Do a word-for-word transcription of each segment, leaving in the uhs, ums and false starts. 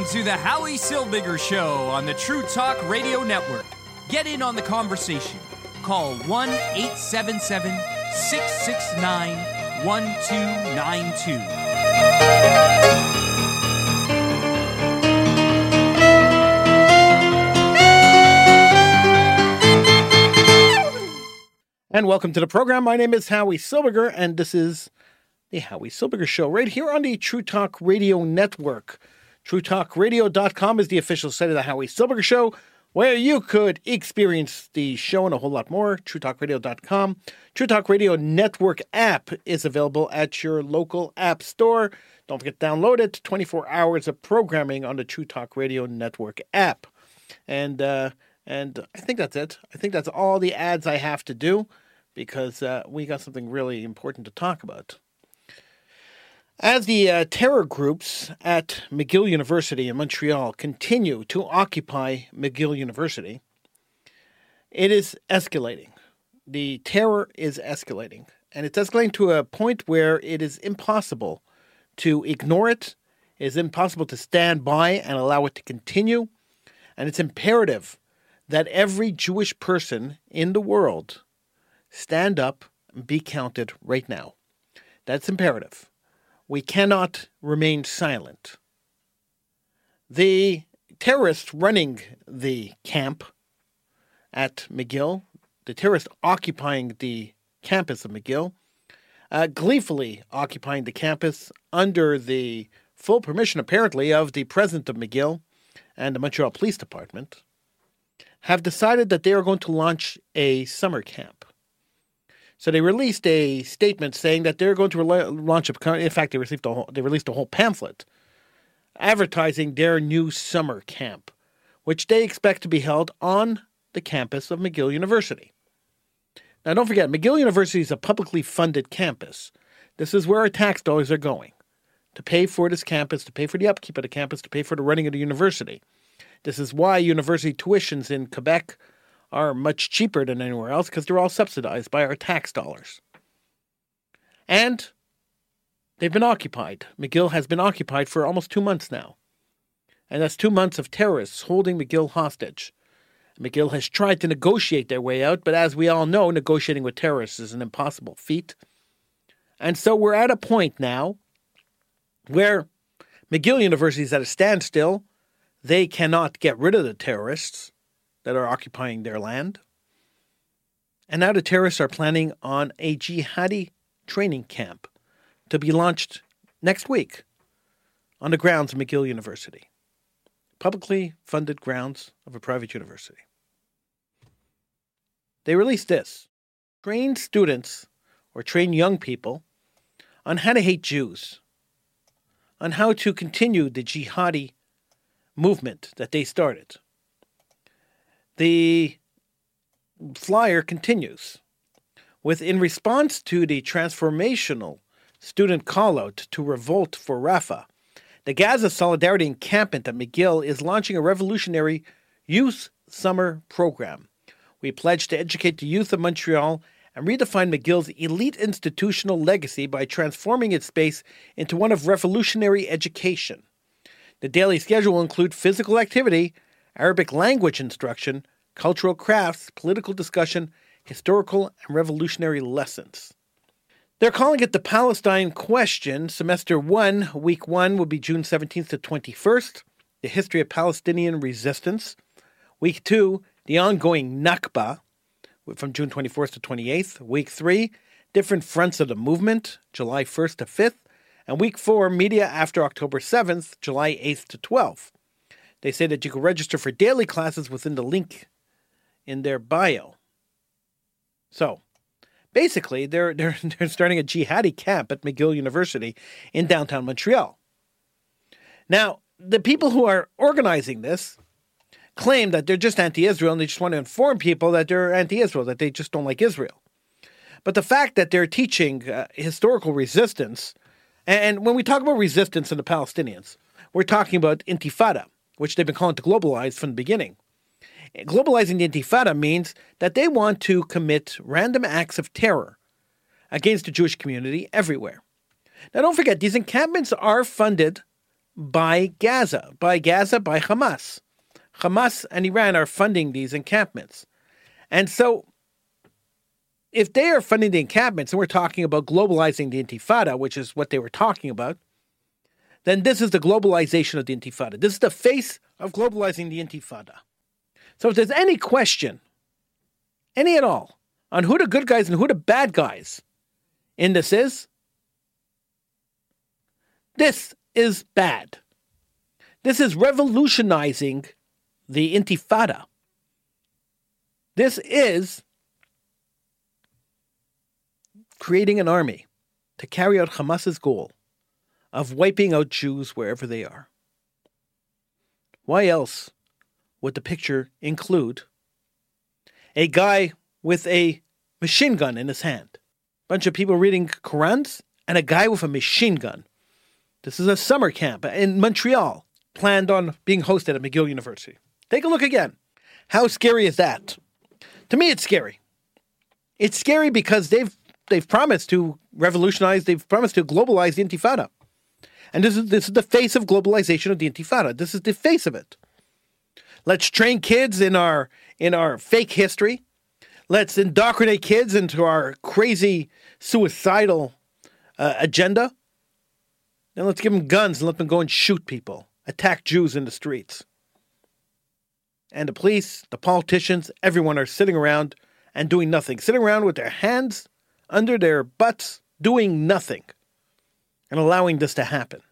Welcome to the Howie Silbiger Show on the True Talk Radio Network. Get in on the conversation. Call one eight seven seven, six six nine, one two nine two. And welcome to the program. My name is Howie Silbiger, and this is the Howie Silbiger Show right here on the True Talk Radio Network. true talk radio dot com is the official site of the Howie Silbiger Show, where you could experience the show and a whole lot more. true talk radio dot com. True Talk Radio Network app is available at your local app store. Don't forget to download it. twenty-four hours of programming on the True Talk Radio Network app. And uh, and I think that's it. I think that's all the ads I have to do because uh, we got something really important to talk about. As the uh, terror groups at McGill University in Montreal continue to occupy McGill University, it is escalating. The terror is escalating, and it's escalating to a point where it is impossible to ignore it. It is impossible to stand by and allow it to continue, and it's imperative that every Jewish person in the world stand up and be counted right now. That's imperative. We cannot remain silent. The terrorists running the camp at McGill, the terrorists occupying the campus of McGill, uh, gleefully occupying the campus under the full permission, apparently, of the president of McGill and the Montreal Police Department, have decided that they are going to launch a summer camp. So they released a statement saying that they're going to launch a. In fact, they received a whole, they released a whole pamphlet advertising their new summer camp, which they expect to be held on the campus of McGill University. Now, don't forget, McGill University is a publicly funded campus. This is where our tax dollars are going to pay for this campus, to pay for the upkeep of the campus, to pay for the running of the university. This is why university tuitions in Quebec are much cheaper than anywhere else because they're all subsidized by our tax dollars. And they've been occupied. McGill has been occupied for almost two months now. And that's two months of terrorists holding McGill hostage. McGill has tried to negotiate their way out, but as we all know, negotiating with terrorists is an impossible feat. And so we're at a point now where McGill University is at a standstill. They cannot get rid of the terrorists that are occupying their land. And now the terrorists are planning on a jihadi training camp to be launched next week on the grounds of McGill University, publicly funded grounds of a private university. They released this: train students or train young people on how to hate Jews, on how to continue the jihadi movement that they started. The flyer continues with, in response to the transformational student call-out to revolt for Rafah, the Gaza Solidarity Encampment at McGill is launching a revolutionary youth summer program. We pledge to educate the youth of Montreal and redefine McGill's elite institutional legacy by transforming its space into one of revolutionary education. The daily schedule will include physical activity, Arabic language instruction, cultural crafts, political discussion, historical and revolutionary lessons. They're calling it the Palestine Question. Semester one, week one, will be June seventeenth to twenty-first, the history of Palestinian resistance. Week two, the ongoing Nakba, from June twenty-fourth to twenty-eighth. Week three, different fronts of the movement, July first to fifth. And week four, media after October seventh, July eighth to twelfth. They say that you can register for daily classes within the link in their bio. So, basically, they're, they're, they're starting a jihadi camp at McGill University in downtown Montreal. Now, the people who are organizing this claim that they're just anti-Israel and they just want to inform people that they're anti-Israel, that they just don't like Israel. But the fact that they're teaching uh, historical resistance, and when we talk about resistance in the Palestinians, we're talking about intifada, which they've been calling to globalize from the beginning. Globalizing the intifada means that they want to commit random acts of terror against the Jewish community everywhere. Now, don't forget, these encampments are funded by Gaza, by Gaza, by Hamas. Hamas and Iran are funding these encampments. And so, if they are funding the encampments, and we're talking about globalizing the Intifada, which is what they were talking about, then this is the globalization of the Intifada. This is the face of globalizing the Intifada. So if there's any question, any at all, on who the good guys and who the bad guys in this is, this is bad. This is revolutionizing the Intifada. This is creating an army to carry out Hamas's goal of wiping out Jews wherever they are. Why else would the picture include a guy with a machine gun in his hand, a bunch of people reading Qurans, and a guy with a machine gun? This is a summer camp in Montreal, planned on being hosted at McGill University. Take a look again. How scary is that? To me, it's scary. It's scary because they've they've promised to revolutionize, they've promised to globalize the Intifada. And this is this is the face of globalization of the Intifada. This is the face of it. Let's train kids in our in our fake history. Let's indoctrinate kids into our crazy suicidal uh, agenda. Then let's give them guns and let them go and shoot people, attack Jews in the streets. And the police, the politicians, everyone are sitting around and doing nothing. Sitting around with their hands under their butts, doing nothing. And allowing this to happen.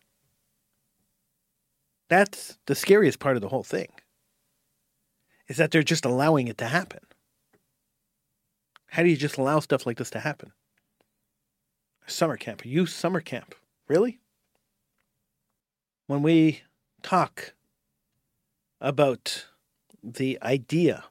That's the scariest part of the whole thing. Is that they're just allowing it to happen. How do you just allow stuff like this to happen? A summer camp, a youth summer camp. Really? When we talk about the idea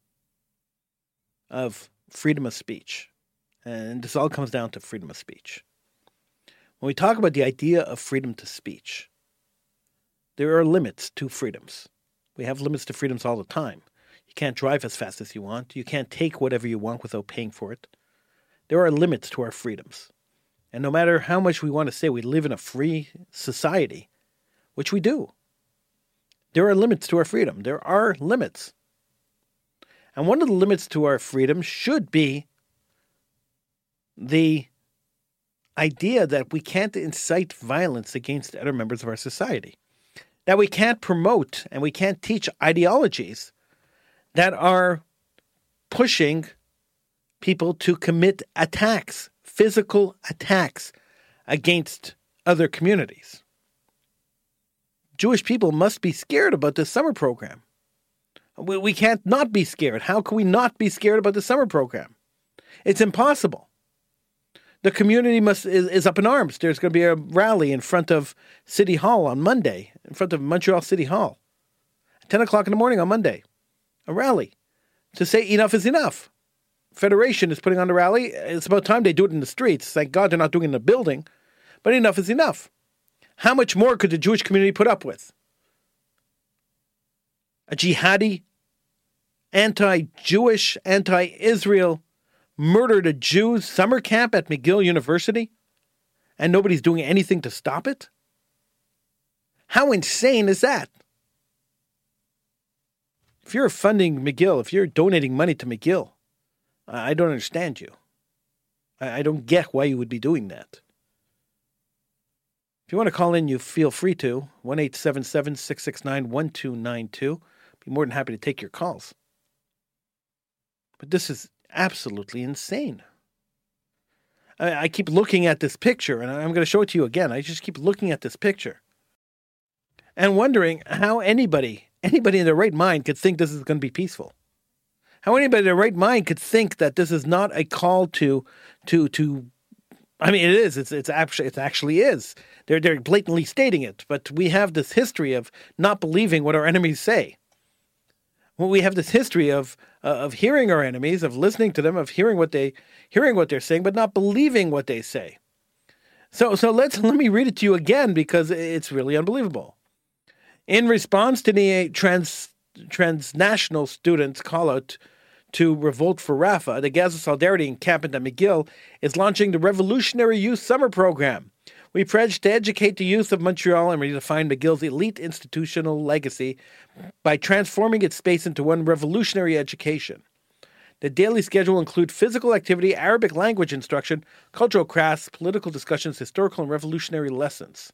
of freedom of speech, and this all comes down to freedom of speech. When we talk about the idea of freedom to speech, there are limits to freedoms. We have limits to freedoms all the time. You can't drive as fast as you want. You can't take whatever you want without paying for it. There are limits to our freedoms. And no matter how much we want to say we live in a free society, which we do, there are limits to our freedom. There are limits. And one of the limits to our freedom should be the idea that we can't incite violence against other members of our society. That we can't promote and we can't teach ideologies that are pushing people to commit attacks, physical attacks against other communities. Jewish people must be scared about this summer program. We, we can't not be scared. How can we not be scared about the summer program? It's impossible. The community must is, is up in arms. There's going to be a rally in front of City Hall on Monday, in front of Montreal City Hall, at ten o'clock in the morning on Monday. A rally to say enough is enough. Federation is putting on the rally. It's about time they do it in the streets. Thank God they're not doing it in the building. But enough is enough. How much more could the Jewish community put up with? A jihadi, anti-Jewish, anti-Israel, murdered a Jews summer camp at McGill University, and nobody's doing anything to stop it? How insane is that? If you're funding McGill, if you're donating money to McGill, I don't understand you. I don't get why you would be doing that. If you want to call in, you feel free to. one eight seven seven, six six nine, one two nine two. Be more than happy to take your calls. But this is absolutely insane. I, I keep looking at this picture, and I'm going to show it to you again. I just keep looking at this picture and wondering how anybody, anybody in their right mind could think this is going to be peaceful. How anybody in their right mind could think that this is not a call to, to, to. I mean, it is. It's it's actually it actually is. They're they're blatantly stating it. But we have this history of not believing what our enemies say. Well, we have this history of uh, of hearing our enemies, of listening to them, of hearing what they hearing what they're saying, but not believing what they say. So so let's let me read it to you again because it's really unbelievable. In response to the trans transnational students' call out to revolt for Rafah, the Gaza Solidarity Encampment at McGill is launching the Revolutionary Youth Summer Program, We pledge to educate the youth of Montreal and redefine McGill's elite institutional legacy by transforming its space into one revolutionary education. The daily schedule will include physical activity, Arabic language instruction, cultural crafts, political discussions, historical and revolutionary lessons.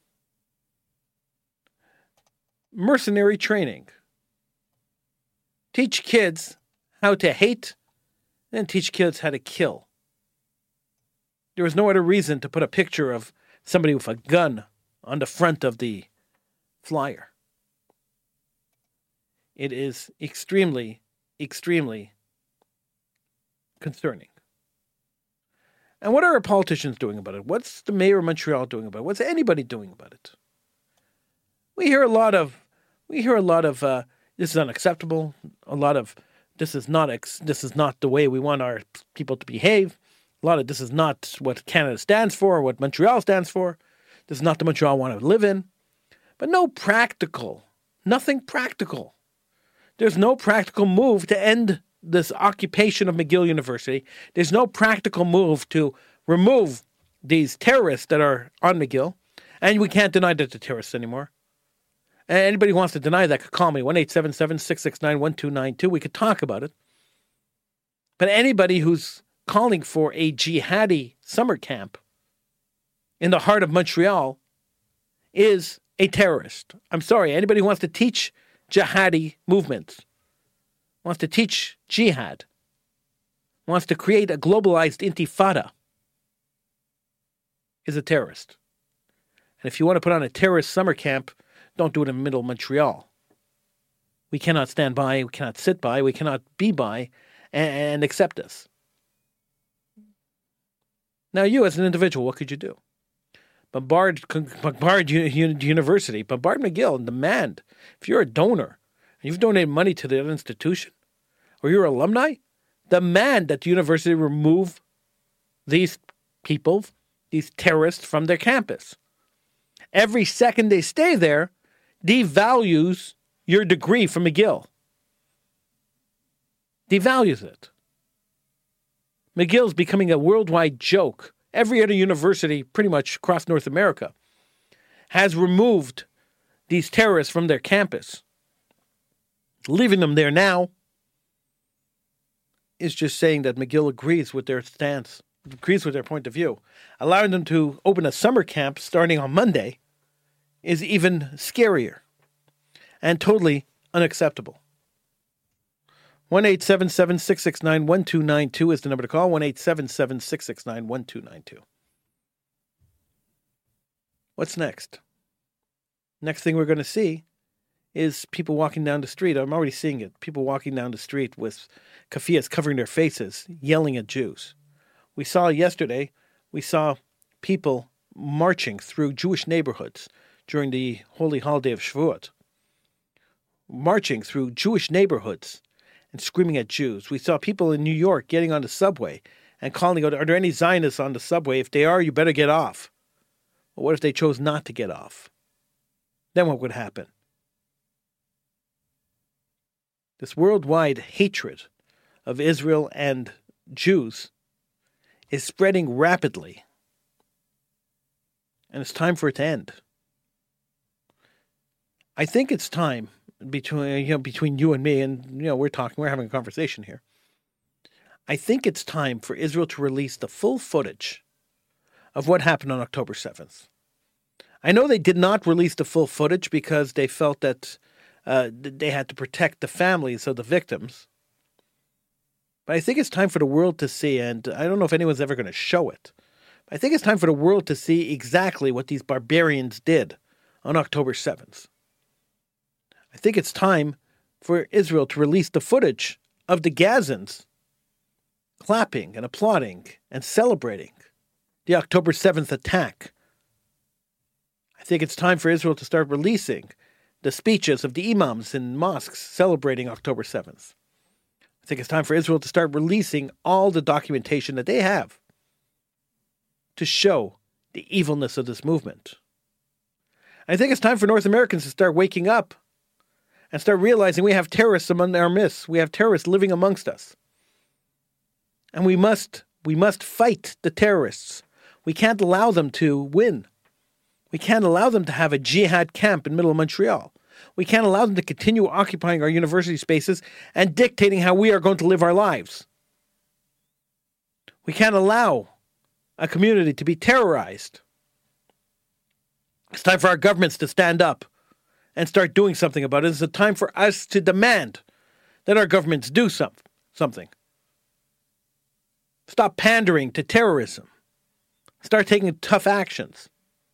Mercenary training. Teach kids how to hate and teach kids how to kill. There was no other reason to put a picture of somebody with a gun on the front of the flyer. It is extremely, extremely concerning. And what are our politicians doing about it? What's the mayor of Montreal doing about it? What's anybody doing about it? We hear a lot of, we hear a lot of, uh, this is unacceptable. A lot of, this is not, ex- this is not the way we want our people to behave. A lot of, this is not what Canada stands for, or what Montreal stands for. This is not the Montreal I want to live in. But no practical, nothing practical. There's no practical move to end this occupation of McGill University. There's no practical move to remove these terrorists that are on McGill. And we can't deny that they're terrorists anymore. And anybody who wants to deny that could call me, one eight seven seven, six six nine, one two nine two. We could talk about it. But anybody who's calling for a jihadi summer camp in the heart of Montreal is a terrorist. I'm sorry, anybody who wants to teach jihadi movements, wants to teach jihad, wants to create a globalized intifada, is a terrorist. And if you want to put on a terrorist summer camp, don't do it in the middle of Montreal. We cannot stand by, we cannot sit by, we cannot be by and, and accept this. Now, you as an individual, what could you do? Bombard, bombard University, bombard McGill, and demand, if you're a donor and you've donated money to the institution, or you're alumni, demand that the university remove these people, these terrorists, from their campus. Every second they stay there devalues your degree from McGill. Devalues it. McGill's becoming a worldwide joke. Every other university, pretty much across North America, has removed these terrorists from their campus. Leaving them there now is just saying that McGill agrees with their stance, agrees with their point of view. Allowing them to open a summer camp starting on Monday is even scarier and totally unacceptable. one eight seven seven, six six nine, one two nine two is the number to call. one eight seven seven, six six nine, one two nine two. What's next? Next thing we're going to see is people walking down the street. I'm already seeing it. People walking down the street with keffiyehs covering their faces, yelling at Jews. We saw yesterday, we saw people marching through Jewish neighborhoods during the holy holiday of Shavuot. Marching through Jewish neighborhoods and screaming at Jews. We saw people in New York getting on the subway and calling out, are there any Zionists on the subway? If they are, you better get off. Well, what if they chose not to get off? Then what would happen? This worldwide hatred of Israel and Jews is spreading rapidly. And it's time for it to end. I think it's time between you know between you and me, and you know we're talking, we're having a conversation here. I think it's time for Israel to release the full footage of what happened on October seventh. I know they did not release the full footage because they felt that uh, they had to protect the families of the victims. But I think it's time for the world to see, and I don't know if anyone's ever going to show it, but I think it's time for the world to see exactly what these barbarians did on October seventh. I think it's time for Israel to release the footage of the Gazans clapping and applauding and celebrating the October seventh attack. I think it's time for Israel to start releasing the speeches of the imams in mosques celebrating October seventh. I think it's time for Israel to start releasing all the documentation that they have to show the evilness of this movement. I think it's time for North Americans to start waking up and start realizing we have terrorists among our midst. We have terrorists living amongst us. And we must, we must fight the terrorists. We can't allow them to win. We can't allow them to have a jihad camp in the middle of Montreal. We can't allow them to continue occupying our university spaces and dictating how we are going to live our lives. We can't allow a community to be terrorized. It's time for our governments to stand up and start doing something about it. It's a time for us to demand that our governments do some, something. Stop pandering to terrorism. Start taking tough actions.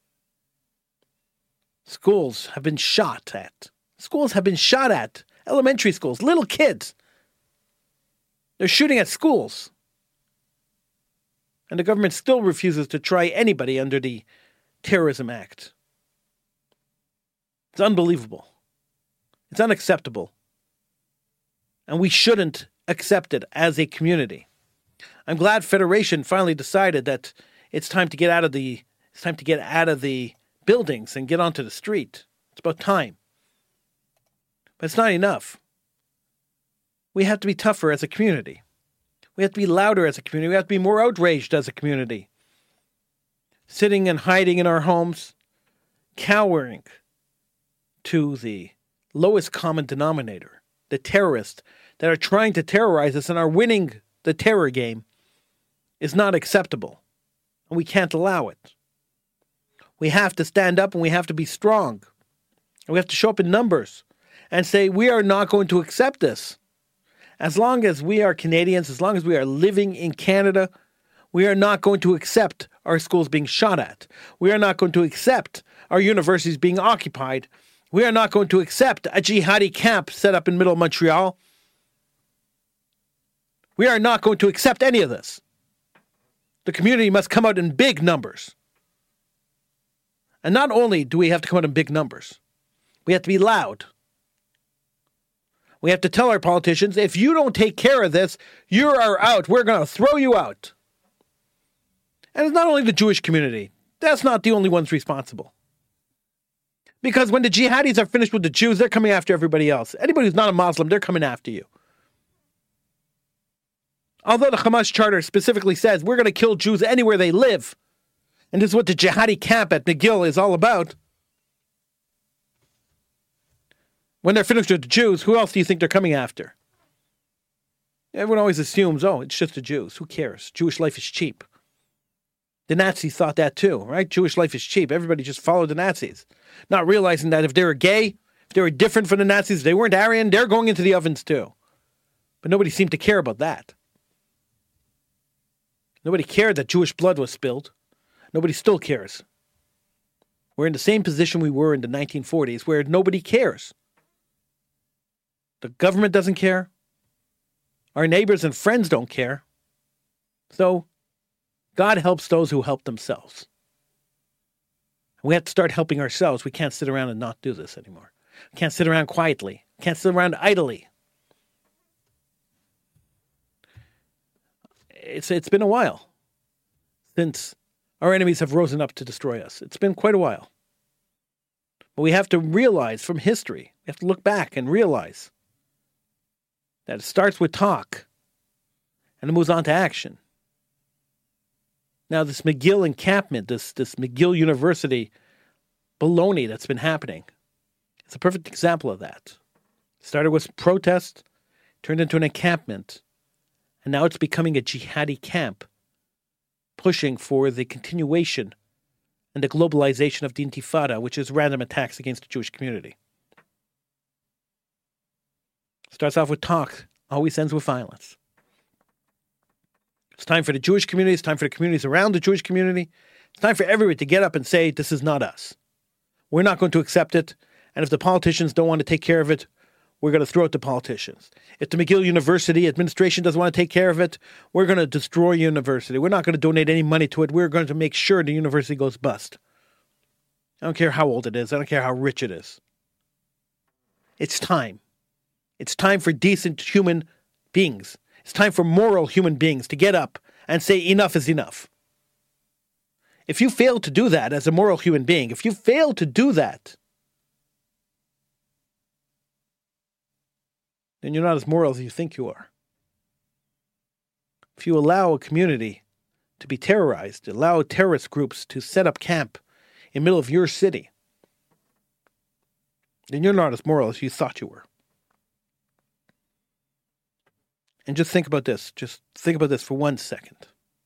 Schools have been shot at. Schools have been shot at. Elementary schools, little kids. They're shooting at schools. And the government still refuses to try anybody under the Terrorism Act. It's unbelievable. It's unacceptable. And we shouldn't accept it as a community. I'm glad Federation finally decided that it's time to get out of the it's time to get out of the buildings and get onto the street. It's about time. But it's not enough. We have to be tougher as a community. We have to be louder as a community. We have to be more outraged as a community. Sitting and hiding in our homes, cowering to the lowest common denominator, the terrorists that are trying to terrorize us and are winning the terror game, is not acceptable. And we can't allow it. We have to stand up and we have to be strong. And we have to show up in numbers and say, we are not going to accept this. As long as we are Canadians, as long as we are living in Canada, we are not going to accept our schools being shot at. We are not going to accept our universities being occupied. We are not going to accept a jihadi camp set up in middle Montreal. We are not going to accept any of this. The community must come out in big numbers. And not only do we have to come out in big numbers, we have to be loud. We have to tell our politicians, if you don't take care of this, you are out. We're going to throw you out. And it's not only the Jewish community. That's not the only ones responsible. Because when the jihadis are finished with the Jews, they're coming after everybody else. Anybody who's not a Muslim, they're coming after you. Although the Hamas charter specifically says we're going to kill Jews anywhere they live, and this is what the jihadi camp at McGill is all about. When they're finished with the Jews, who else do you think they're coming after? Everyone always assumes, oh, it's just the Jews. Who cares? Jewish life is cheap. The Nazis thought that too, right? Jewish life is cheap. Everybody just followed the Nazis. Not realizing that if they were gay, if they were different from the Nazis, if they weren't Aryan, they're going into the ovens too. But nobody seemed to care about that. Nobody cared that Jewish blood was spilled. Nobody still cares. We're in the same position we were in the nineteen forties, where nobody cares. The government doesn't care. Our neighbors and friends don't care. So, God helps those who help themselves. We have to start helping ourselves. We can't sit around and not do this anymore. We can't sit around quietly. We can't sit around idly. It's it's been a while since our enemies have risen up to destroy us. It's been quite a while. But we have to realize from history, we have to look back and realize that it starts with talk and it moves on to action. Now, this McGill encampment, this, this McGill University baloney that's been happening, it's a perfect example of that. It started with protest, turned into an encampment, and now it's becoming a jihadi camp, pushing for the continuation and the globalization of the Intifada, which is random attacks against the Jewish community. Starts off with talk, always ends with violence. It's time for the Jewish community, it's time for the communities around the Jewish community, it's time for everyone to get up and say, this is not us. We're not going to accept it, and if the politicians don't want to take care of it, we're going to throw it to politicians. If the McGill University administration doesn't want to take care of it, we're going to destroy university. We're not going to donate any money to it. We're going to make sure the university goes bust. I don't care how old it is. I don't care how rich it is. It's time. It's time for decent human beings. It's time for moral human beings to get up and say enough is enough. If you fail to do that as a moral human being, if you fail to do that, then you're not as moral as you think you are. If you allow a community to be terrorized, allow terrorist groups to set up camp in the middle of your city, then you're not as moral as you thought you were. And just think about this. Just think about this for one second.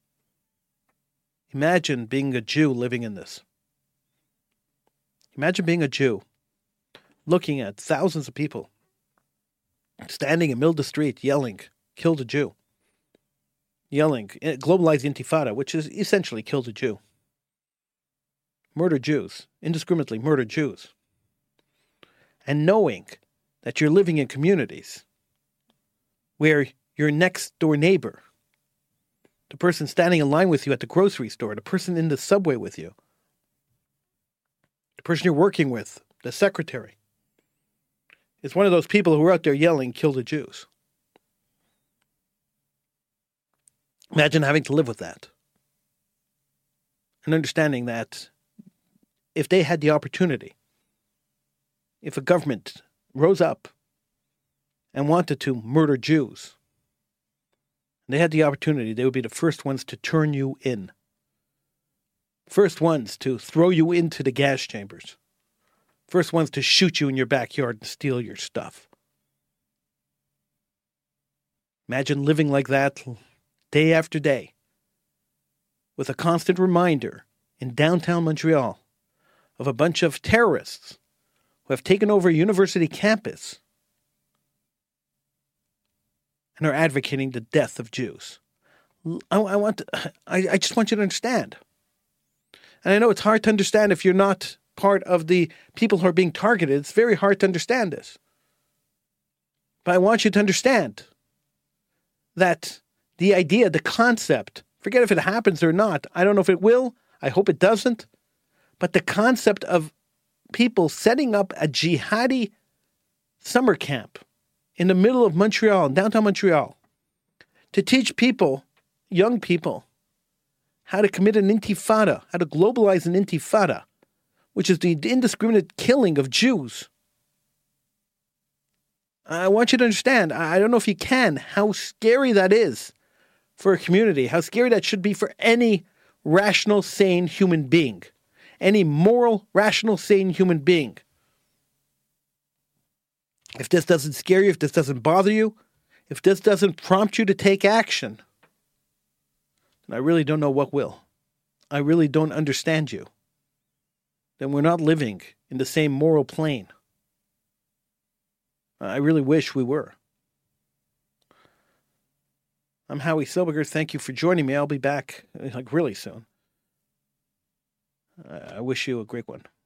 Imagine being a Jew living in this. Imagine being a Jew, looking at thousands of people standing in the middle of the street yelling, "Kill the Jew." Yelling, globalize the Intifada, which is essentially kill the Jew. Murder Jews, indiscriminately murder Jews. And knowing that you're living in communities where your next door neighbor, the person standing in line with you at the grocery store, the person in the subway with you, the person you're working with, the secretary, is one of those people who are out there yelling, "Kill the Jews." Imagine having to live with that. And understanding that if they had the opportunity, if a government rose up and wanted to murder Jews, they had the opportunity, they would be the first ones to turn you in. First ones to throw you into the gas chambers. First ones to shoot you in your backyard and steal your stuff. Imagine living like that day after day, with a constant reminder in downtown Montreal of a bunch of terrorists who have taken over a university campus and are advocating the death of Jews. I, I want, to, I, I just want you to understand. And I know it's hard to understand if you're not part of the people who are being targeted. It's very hard to understand this. But I want you to understand that the idea, the concept, forget if it happens or not. I don't know if it will. I hope it doesn't. But the concept of people setting up a jihadi summer camp in the middle of Montreal, downtown Montreal, to teach people, young people, how to commit an intifada, how to globalize an intifada, which is the indiscriminate killing of Jews. I want you to understand, I don't know if you can, how scary that is for a community, how scary that should be for any rational, sane human being, any moral, rational, sane human being. If this doesn't scare you, if this doesn't bother you, if this doesn't prompt you to take action, then I really don't know what will. I really don't understand you. Then we're not living in the same moral plane. I really wish we were. I'm Howie Silberger. Thank you for joining me. I'll be back like really soon. I wish you a great one.